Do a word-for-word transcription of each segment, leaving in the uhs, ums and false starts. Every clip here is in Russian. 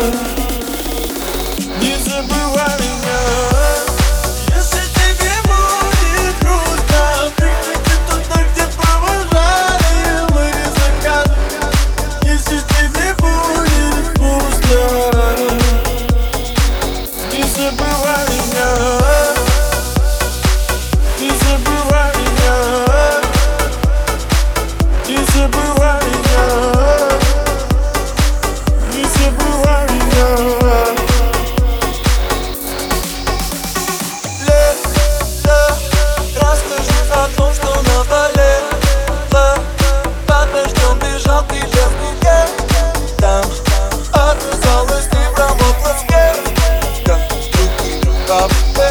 Не забывай меня. Если тебе будет грустно, прикрути туда, где провожали мы закат. Если тебе будет пусто, не забывай меня. Не забывай меня. Не забывай меня. Не забывай меня. Лето, расскажи о том, что наболело. Под дождем бежал ты без меня. Там отвязалась, ты промокла в скейтках. Руки в кафе.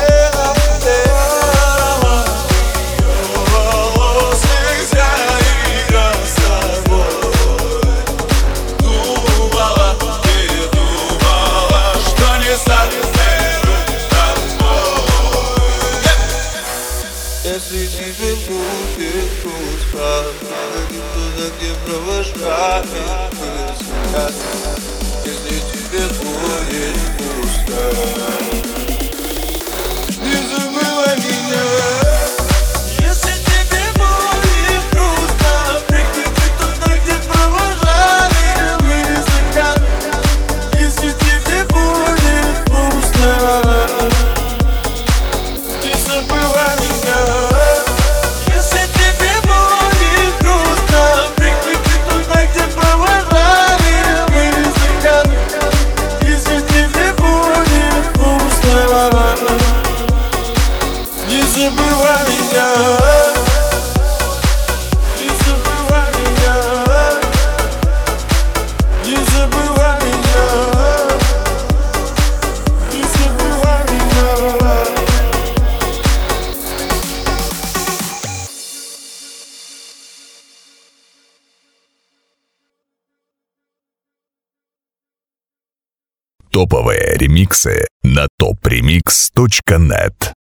Если тебе будет грустно, иди туда, где провожали мы закат. Если тебе будет пусто, не забывай меня. Если тебе будет грустно, прикрути туда, где провожали мы закат. Если тебе будет пусто, не забывай меня. Если тебе будет грустно, прикрути туда, где провожали мы закат. Если тебе будет пусто, не забывай меня. Не забывай меня. Не забывай меня. Не забывай меня. Топовые ремиксы на топ ремикс точка нет.